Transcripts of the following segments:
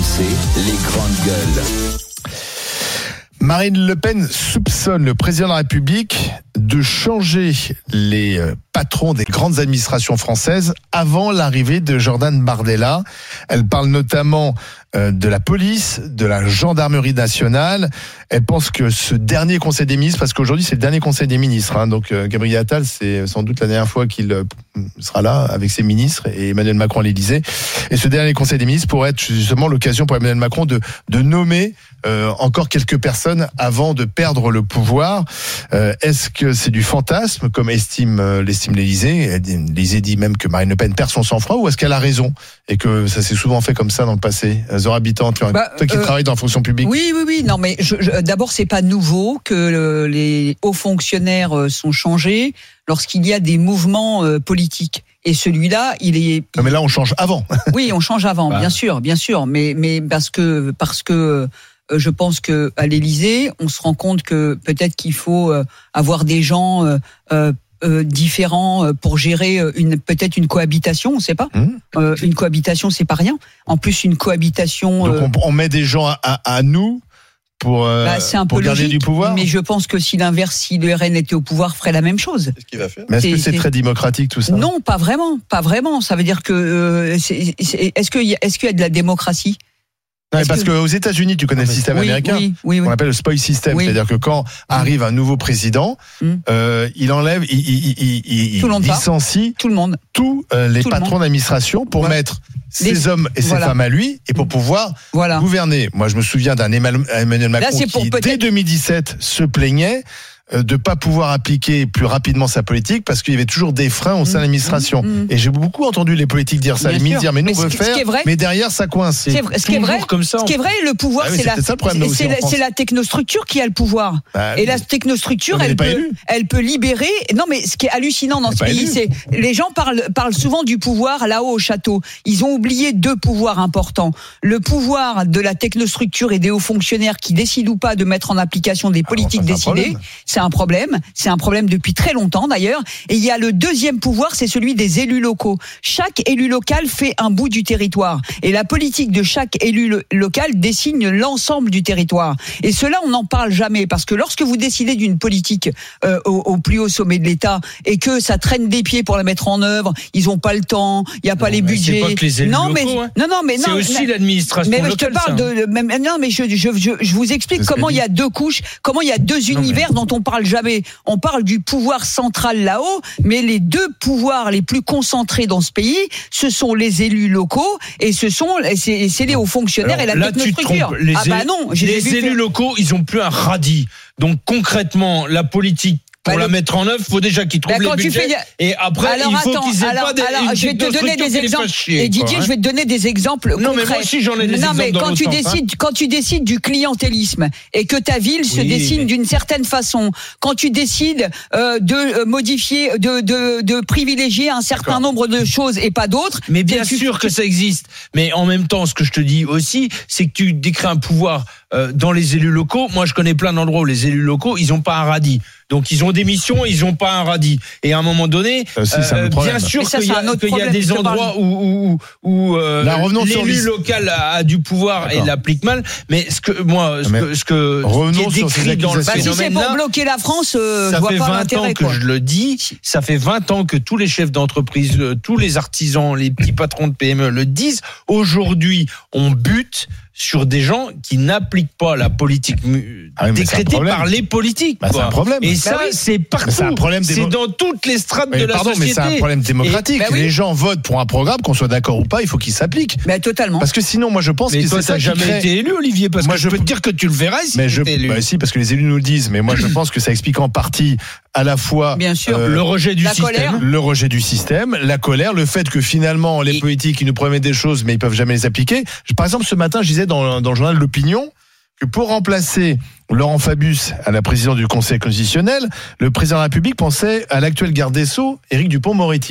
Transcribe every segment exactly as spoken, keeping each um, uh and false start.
C, les grandes gueules. Marine Le Pen soupçonne le président de la République de changer les patrons des grandes administrations françaises avant l'arrivée de Jordan Bardella. Elle parle notamment de la police, de la gendarmerie nationale. Elle pense que ce dernier conseil des ministres, parce qu'aujourd'hui c'est le dernier conseil des ministres, hein, donc euh, Gabriel Attal, c'est sans doute la dernière fois qu'il euh, sera là avec ses ministres et Emmanuel Macron à l'Élysée. Et ce dernier conseil des ministres pourrait être justement l'occasion pour Emmanuel Macron de, de nommer euh, encore quelques personnes avant de perdre le pouvoir. Euh, est-ce que c'est du fantasme, comme estime euh, l'estime l'Élysée? L'Élysée dit même que Marine Le Pen perd son sang-froid, ou est-ce qu'elle a raison et que ça s'est souvent fait comme ça dans le passé? Zora Bittant, toi bah, qui euh, travaille dans la fonction publique. Oui, oui, oui. Non, mais je, je, d'abord, c'est pas nouveau que le, les hauts fonctionnaires sont changés lorsqu'il y a des mouvements euh, politiques. Et celui-là, il est. Non, mais là, on change avant. Oui, on change avant, bah. bien sûr, bien sûr. Mais, mais parce que, parce que. Je pense que à l'Élysée, on se rend compte que peut-être qu'il faut avoir des gens euh, euh, différents pour gérer une peut-être une cohabitation, on ne sait pas. Mmh. Euh, une cohabitation, c'est pas rien. En plus, une cohabitation. Donc on, on met des gens à, à, à nous. Pour, euh, bah, c'est un pour peu garder logique, du pouvoir. Mais je pense que si l'inverse, si le R N était au pouvoir, ferait la même chose. C'est ce qu'il va faire. Mais est-ce c'est, que c'est, c'est très démocratique tout ça? Non, pas vraiment, pas vraiment. Ça veut dire que euh, c'est, c'est, est-ce qu'il y a, est-ce qu'il y a de la démocratie? Non, parce que... qu'aux États-Unis, tu connais le système oui, américain, oui, oui, oui. on appelle le spoil system, oui. C'est-à-dire que quand arrive un nouveau président, mm. euh, il enlève, il, il, il, il, il licencie tout le monde, tous euh, les tout patrons d'administration pour ouais. mettre ses les... hommes et ses voilà. femmes à lui et pour pouvoir voilà. gouverner. Moi, je me souviens d'un Emmanuel Macron Là, qui, dès deux mille dix-sept, se plaignait de ne pas pouvoir appliquer plus rapidement sa politique parce qu'il y avait toujours des freins au sein de l'administration. Mmh, mmh. Et j'ai beaucoup entendu les politiques dire ça, les ministres dire mais nous on veut faire, vrai, mais derrière ça coince. C'est vrai, ce qui est vrai, comme ça, ce qui est vrai, le pouvoir, ah oui, c'est, la, ça, le c'est, la, c'est la technostructure qui a le pouvoir. Bah, et la technostructure, elle peut, elle peut libérer. Non, mais ce qui est hallucinant dans ce pays, élu. c'est les gens parlent, parlent souvent du pouvoir là-haut au château. Ils ont oublié deux pouvoirs importants. Le pouvoir de la technostructure et des hauts fonctionnaires qui décident ou pas de mettre en application des politiques Alors, ça, décidées. C'est un problème, c'est un problème depuis très longtemps d'ailleurs. Et il y a le deuxième pouvoir, c'est celui des élus locaux. Chaque élu local fait un bout du territoire. Et la politique de chaque élu lo- local dessine l'ensemble du territoire. Et cela, on n'en parle jamais. Parce que lorsque vous décidez d'une politique euh, au, au plus haut sommet de l'État et que ça traîne des pieds pour la mettre en œuvre, ils n'ont pas le temps, il n'y a pas non, les budgets. C'est pas que les élus non, locaux, mais, hein. non, non, mais non. C'est aussi mais, l'administration mais locale. je te parle ça. de, même, non, mais je, je, je, je vous explique c'est comment il y a deux couches, comment il y a deux non, univers mais... dont on parle jamais. On parle du pouvoir central là-haut, mais les deux pouvoirs les plus concentrés dans ce pays, ce sont les élus locaux et ce sont c'est, c'est les hauts fonctionnaires. Alors, et la technostructure. Les ah bah non, les élus faire. locaux, ils ont plus un radis. Donc concrètement, la politique pour bah, la le... mettre en œuvre, il faut déjà qu'ils trouvent bah, les budgets. Fais... Et après, alors, il faut attends, qu'ils aient alors, pas des alors, je vais te donner des exemples. Chier, et Didier, quoi, hein. je vais te donner des exemples non, concrets. Mais moi aussi, j'en ai des non, exemples mais dans quand tu sens, décides, hein. quand tu décides du clientélisme et que ta ville oui, se dessine mais... d'une certaine façon, quand tu décides euh, de modifier, de, de, de privilégier un certain D'accord. nombre de choses et pas d'autres. Mais bien sûr que ça existe. Mais en même temps, ce que je te dis aussi, c'est que tu décrées un pouvoir euh, dans les élus locaux. Moi, je connais plein d'endroits où les élus locaux, ils ont pas un radis. Donc ils ont des missions, ils n'ont pas un radis. Et à un moment donné, aussi, euh, bien sûr ça, qu'il y a, qu'il y a des endroits où, où, où euh, Là, l'élu local a, a du pouvoir D'accord. et l'applique mal. Mais ce que moi, ce que, ce que qui est décrit dans le bah, phénomène si c'est pour bloquer la France, euh, ça je vois fait pas vingt l'intérêt, ans que quoi. je le dis. Ça fait vingt ans que tous les chefs d'entreprise, tous les artisans, les petits patrons de P M E le disent. Aujourd'hui, on bute sur des gens qui n'appliquent pas la politique ah oui, décrétée par les politiques. Bah, c'est un problème. Et ça, bah oui. c'est partout. C'est, un problème démo... c'est dans toutes les strates mais de la pardon, société. Mais c'est un problème démocratique. Et, bah oui. Les gens votent pour un programme, qu'on soit d'accord ou pas, il faut qu'il s'applique. Mais totalement. Parce que sinon, moi, je pense mais que toi, c'est ça t'as jamais crée... été élu, Olivier, parce moi, que je peux te dire que tu le verras si mais tu je... étais élu. Bah, si, parce que les élus nous le disent. Mais moi, je pense que ça explique en partie à la fois bien sûr euh, le rejet du la système, colère. le rejet du système, la colère, le fait que finalement les et... politiques ils nous promettent des choses mais ils peuvent jamais les appliquer. Par exemple, ce matin, je disais dans, dans le journal L'Opinion que pour remplacer Laurent Fabius à la présidence du Conseil constitutionnel, le président de la République pensait à l'actuel garde des Sceaux, Éric Dupond-Moretti.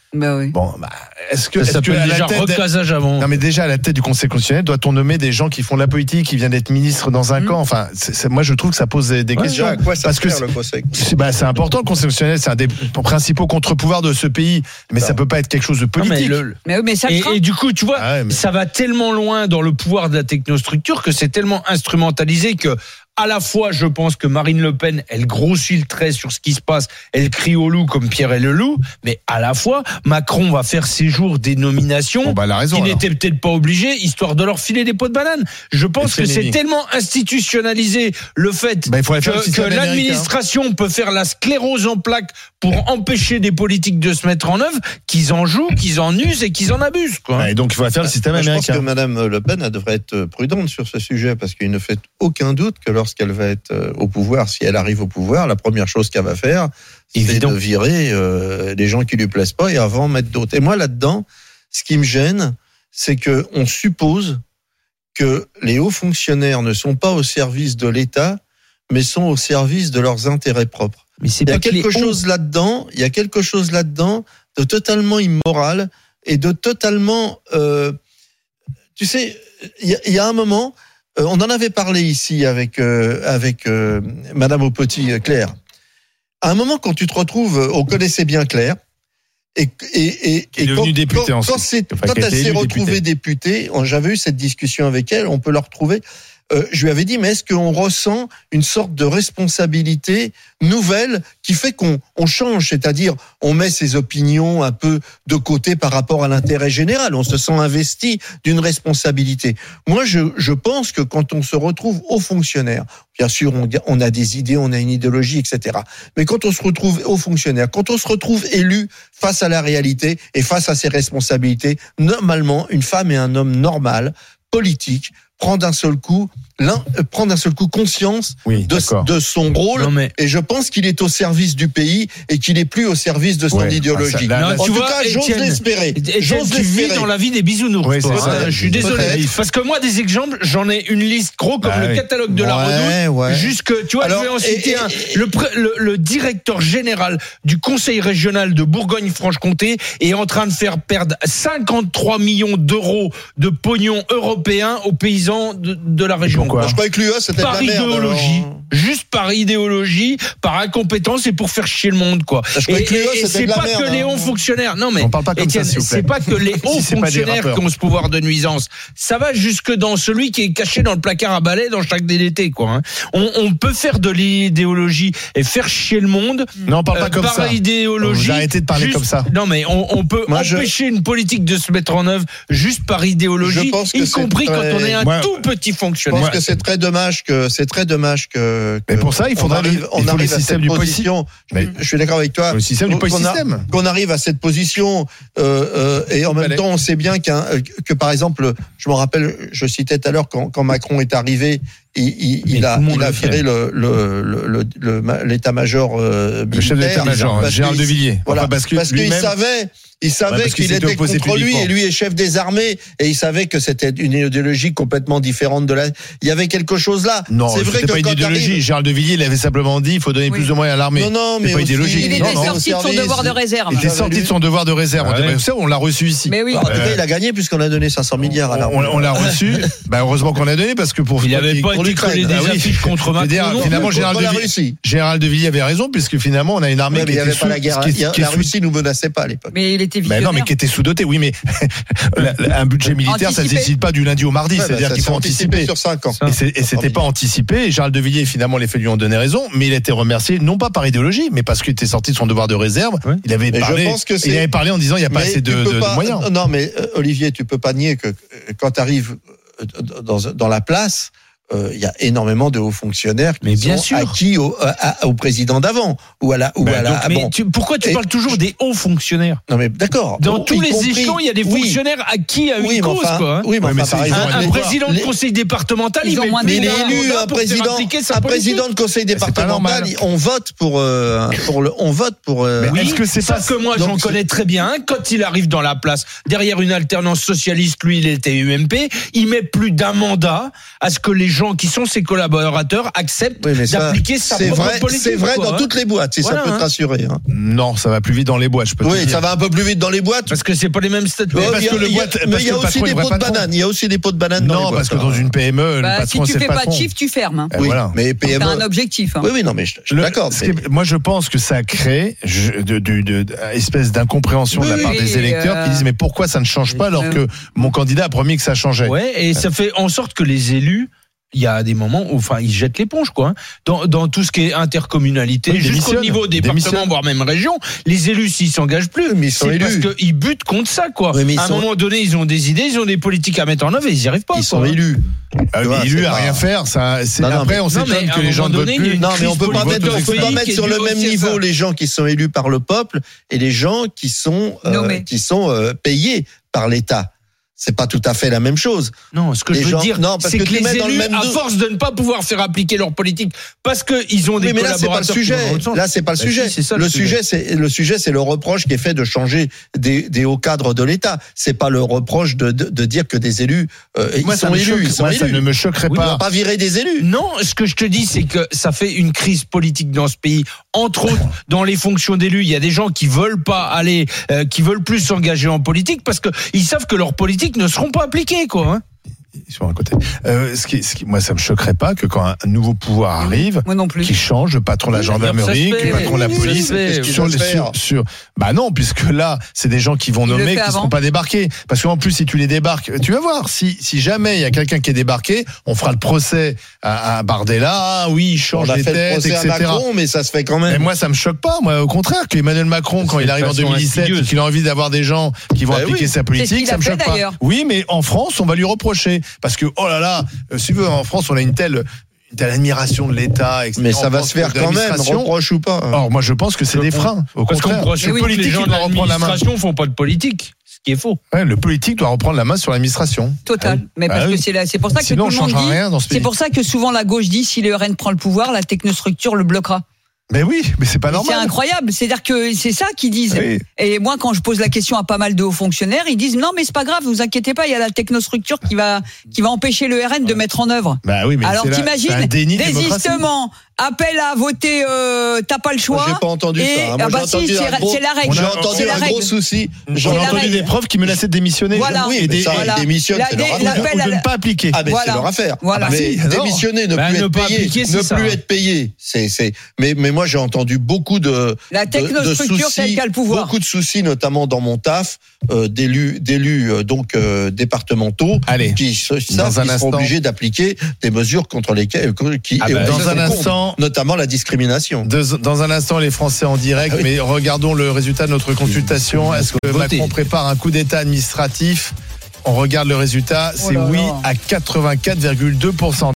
Bah oui. Bon, bah, est-ce que, ça est-ce que à déjà la tête recasage avant. Non, mais déjà à la tête du Conseil constitutionnel, doit-on nommer des gens qui font de la politique, qui viennent d'être ministres dans un mmh. camp. Enfin, c'est, c'est, moi je trouve que ça pose des, des ouais, questions. À quoi ça parce sert, que le Conseil c'est, bah, c'est important le Conseil constitutionnel, c'est un des principaux contre-pouvoirs de ce pays, mais non. ça peut pas être quelque chose de politique. Non, mais le, mais, mais ça et, et du coup, tu vois, ah ouais, mais... ça va tellement loin dans le pouvoir de la technostructure que c'est tellement instrumentalisé que. À la fois, je pense que Marine Le Pen, elle grossit le trait sur ce qui se passe, elle crie au loup comme Pierre et le loup, mais à la fois, Macron va faire ses jours des nominations bon bah, elle a raison, qui alors. n'étaient peut-être pas obligés, histoire de leur filer des pots de banane. Je pense que c'est tellement institutionnalisé le fait bah, que, que l'administration hein. peut faire la sclérose en plaques pour empêcher des politiques de se mettre en œuvre, qu'ils en jouent, qu'ils en usent et qu'ils en abusent. Quoi. Ouais, et donc il faudrait faire le système Moi, américain. Je pense que Mme Le Pen elle devrait être prudente sur ce sujet, parce qu'il ne fait aucun doute que lorsqu'elle va être au pouvoir, si elle arrive au pouvoir, la première chose qu'elle va faire, c'est Évidemment. de virer euh, les gens qui lui plaisent pas et avant mettre d'autres. Et moi là-dedans, ce qui me gêne, c'est que on suppose que les hauts fonctionnaires ne sont pas au service de l'État, mais sont au service de leurs intérêts propres. Mais c'est il y a pas quelque chose hauts... là-dedans, il y a quelque chose là-dedans de totalement immoral et de totalement, euh, tu sais, il y, y a un moment. On en avait parlé ici avec euh, avec euh, Madame Aupetit, euh, Claire. À un moment, quand tu te retrouves, on connaissait bien Claire, et et et, et quand, député quand, quand, c'est, enfin, quand elle s'est retrouvée députée, j'avais eu cette discussion avec elle, on peut la retrouver. Euh, je lui avais dit, mais est-ce qu'on ressent une sorte de responsabilité nouvelle qui fait qu'on on change, c'est-à-dire on met ses opinions un peu de côté par rapport à l'intérêt général, on se sent investi d'une responsabilité. Moi, je, je pense que quand on se retrouve haut fonctionnaire, bien sûr, on, on a des idées, on a une idéologie, et cetera. Mais quand on se retrouve haut fonctionnaire, quand on se retrouve élu face à la réalité et face à ses responsabilités, normalement, une femme et un homme normal, politique, prend d'un seul coup, l'un prend d'un seul coup conscience oui, de, de son rôle, non, mais... et je pense qu'il est au service du pays et qu'il est plus au service de son ouais, idéologie. Ah, ça, là, là, en tout vois, cas, j'ose Etienne, l'espérer. J'ose tu vis dans la vie des bisounours. Oui, c'est ça, je suis désolé, parce que moi, des exemples, j'en ai une liste gros comme bah, le catalogue de ouais, la Redoute. Ouais. Jusque, tu vois, Alors, je vais en citer et, un. Et, le, le, le directeur général du Conseil régional de Bourgogne-Franche-Comté est en train de faire perdre cinquante-trois millions d'euros de pognon européen aux paysans De, de la région. Pourquoi ? Je croyais que l'U E c'était par de la merde. Idéologie, alors... juste par idéologie, par incompétence et pour faire chier le monde, quoi. Je croyais que l'U E et, et c'était c'est de la pas merde, que les hauts fonctionnaires. Non mais on parle pas comme Etienne, ça, s'il vous plaît. C'est pas que les hauts si fonctionnaires qui ont ce pouvoir de nuisance. Ça va jusque dans celui qui est caché dans le placard à balai dans chaque D D T, quoi. Hein. On, on peut faire de l'idéologie et faire chier le monde. Non, on parle pas euh, comme par ça. Par idéologie. Vous arrêtez de parler juste, comme ça. Non mais on, on peut Moi, je... empêcher une politique de se mettre en œuvre juste par idéologie, y compris très... quand on est un Moi, tout petit fonctionnaire. Je pense que c'est très dommage que c'est très dommage que. que mais pour ça, il faudra arrive, on il arrive à cette position. Mais je suis d'accord avec toi. Le système du polysystème. Qu'on arrive à cette position euh, euh, et en même Allez. temps, on sait bien qu'un que par exemple, je me rappelle, je citais tout à l'heure quand, quand Macron est arrivé. Il, il, il a, il a viré le, le, le, le, le, l'état-major euh, le chef de l'état-major, Gérald de Villiers. Voilà, enfin, parce que parce qu'il savait, il savait ouais, qu'il était contre lui et lui est chef des armées et il savait que c'était une idéologie complètement différente de la. Il y avait quelque chose là. Non, c'est vrai que pas une idéologie. Arrive... Gérald de Villiers, il avait simplement dit, il faut donner oui. plus de moyens à l'armée. Non, non, mais pas idéologique. Il était sorti de son devoir de réserve. Il était sorti de son devoir de réserve. On l'a reçu ici. Mais oui. En tout cas, il a gagné puisqu'on a donné cinq cents milliards à l'armée. On l'a reçu. Heureusement qu'on a donné parce que pour. Il avait pas été collé des affiches contre Macron. Finalement, Gérald de Villiers avait raison puisque finalement, on a une armée qui était sous. La Russie nous menaçait pas à l'époque. Mais il était visionnaire. Non, mais qui était sous-doté. Oui, mais un budget militaire, ça ne se décide pas du lundi au mardi. C'est-à-dire qu'il faut anticiper sur cinq ans. Et c'était pas anticipé. Et Gérald de Villiers, finalement, les faits lui ont donné raison, mais il a été remercié non pas par idéologie, mais parce qu'il était sorti de son devoir de réserve. Il avait parlé. Il avait parlé en disant il n'y a pas assez de moyens. Non, mais Olivier, tu peux pas nier que quand tu arrives dans dans la place. Il euh, y a énormément de hauts fonctionnaires qui mais bien sont sûr. acquis au, à, au président d'avant ou à la ou ben à la. Donc, mais bon. tu, pourquoi tu et, parles toujours des hauts fonctionnaires ? Non mais d'accord. Dans oh, tous les compris, échelons, il y a des fonctionnaires oui. acquis à une oui, cause, enfin, quoi. Hein. Oui, mais, enfin, mais par exemple, un, un président de conseil départemental, ils il ont moins mais il est élu un président, un président de conseil départemental. On vote pour pour le, on vote pour. Oui, est-ce que c'est pas que moi j'en connais très bien. Quand il arrive dans la place, derrière une alternance socialiste, lui, il était U M P. Il met plus d'un mandat à ce que les gens qui sont ses collaborateurs acceptent oui, d'appliquer ça, sa propre vrai, politique. C'est vrai quoi, dans hein. toutes les boîtes, si voilà, ça peut hein. te rassurer. Hein. Non, ça va plus vite dans les boîtes, je peux te oui, dire. ça va un peu plus vite dans les boîtes. Parce que c'est pas les mêmes statuts. Mais parce que le boîte, mais il y a aussi des pots de banane. Il y a aussi des pots de banane. Non, parce que dans une P M E, le patron, si tu fais pas de chiffre, tu fermes. Oui, mais P M E. T'as un objectif. Oui, oui, non, mais je suis d'accord. Moi, je pense que ça crée une espèce d'incompréhension de la part des électeurs qui disent mais pourquoi ça ne change pas alors que mon candidat a promis que ça changeait. Ouais, et ça fait en sorte que les élus, il y a des moments où, enfin, ils jettent l'éponge, quoi. Dans, dans tout ce qui est intercommunalité, oui, jusqu'au niveau département, voire même région, les élus, s'ils s'engagent plus, mais ils sont c'est élus. parce qu'ils butent contre ça, quoi. Oui, à un sont... moment donné, ils ont des idées, ils ont des politiques à mettre en œuvre et ils n'y arrivent pas. Ils sont élus. Euh, vois, élus à pas... rien faire, ça. C'est... Non, non, mais... après, on s'étonne que les gens ne votent plus. Non, mais on peut pas mettre, on peut pas mettre sur le même niveau les gens qui sont élus par le peuple et les gens qui sont qui sont payés par l'État. C'est pas tout à fait la même chose. Non, ce que les je veux gens, dire, non, parce c'est que, que les élus, même à dos... force de ne pas pouvoir faire appliquer leur politique, parce qu'ils ont des oui, mais là, collaborateurs. C'est pas le sujet. Là, c'est pas le bah, sujet. Si, ça, le, le sujet, sujet c'est le sujet, c'est le reproche qui est fait de changer des, des hauts cadres de l'État. C'est pas le reproche de, de, de dire que des élus, euh, moi, ils sont élus. Choque, ils sont moi, élus. Ça ne me choquerait oui, pas. On va pas virer des élus. Non, ce que je te dis, c'est que ça fait une crise politique dans ce pays. Entre autres, dans les fonctions d'élus, il y a des gens qui veulent pas aller, euh, qui veulent plus s'engager en politique parce que ils savent que leurs politiques ne seront pas appliquées. Quoi, hein. Ils sont à côté. Euh, ce qui, ce qui, moi, ça me choquerait pas que quand un nouveau pouvoir arrive, moi non plus, qui change le patron de la gendarmerie, le patron de la police, sur les sur, sur. Bah non, puisque là, c'est des gens qui vont il nommer, qui ne seront pas débarqués. Parce qu'en plus, si tu les débarques, tu vas voir. Si si jamais il y a quelqu'un qui est débarqué, on fera le procès à, à Bardella. Ah oui, il change les têtes, et cetera. À Macron, mais ça se fait quand même. Et moi, ça me choque pas. Moi, au contraire, qu'Emmanuel Macron, quand il arrive en deux mille dix-sept, qu'il a envie d'avoir des gens qui vont bah appliquer oui. sa politique, ça me choque pas. Oui, mais en France, on va lui reprocher parce que oh là là, si tu veux, en France, on a une telle une telle admiration de l'État, et cetera. Mais ça va se faire quand même, reproche ou pas. Alors moi, je pense que c'est des freins. Au Parce contraire, qu'on le politique, les gens de l'administration font pas de politique. Ce qui est faux. Ouais, le politique doit reprendre la main sur l'administration. Total. Mais parce ah oui. que c'est là, c'est pour ça que Sinon, tout le monde dit. Rien dans ce pays. C'est pour ça que souvent la gauche dit si le R N prend le pouvoir, la technostructure le bloquera. Mais oui, mais c'est pas normal. C'est incroyable. C'est-à-dire que c'est ça qu'ils disent. Oui. Et moi, quand je pose la question à pas mal de hauts fonctionnaires, ils disent non, mais c'est pas grave, vous inquiétez pas, il y a la technostructure qui va qui va empêcher le R N de mettre en œuvre. Bah oui, mais alors c'est t'imagines, là, désistement, appel à voter, euh, t'as pas le choix. J'ai pas entendu et, ça. Moi, ah bah j'ai si, c'est, gros, c'est la règle. J'ai entendu c'est un gros souci. J'ai entendu des profs qui menaçaient de démissionner. Voilà. Oui, mais ça, ils démissionnent, c'est leur affaire. Ou de ne pas appliquer. Ah, mais c'est leur affaire. Voilà. Mais démissionner, ne plus être payé, ne plus être payé, c'est c'est. Mais mais moi, j'ai entendu beaucoup de la technostructure, celle qui a le pouvoir. Beaucoup de soucis, notamment dans mon taf, d'élus d'élus donc départementaux, qui savent qu'ils seront obligés d'appliquer des mesures contre lesquelles qui dans un instant, notamment la discrimination. Dans un instant, les Français en direct, ah oui. mais regardons le résultat de notre consultation. Est-ce que Macron prépare un coup d'État administratif ? On regarde le résultat, c'est oh là oui là. à quatre-vingt-quatre virgule deux pour cent.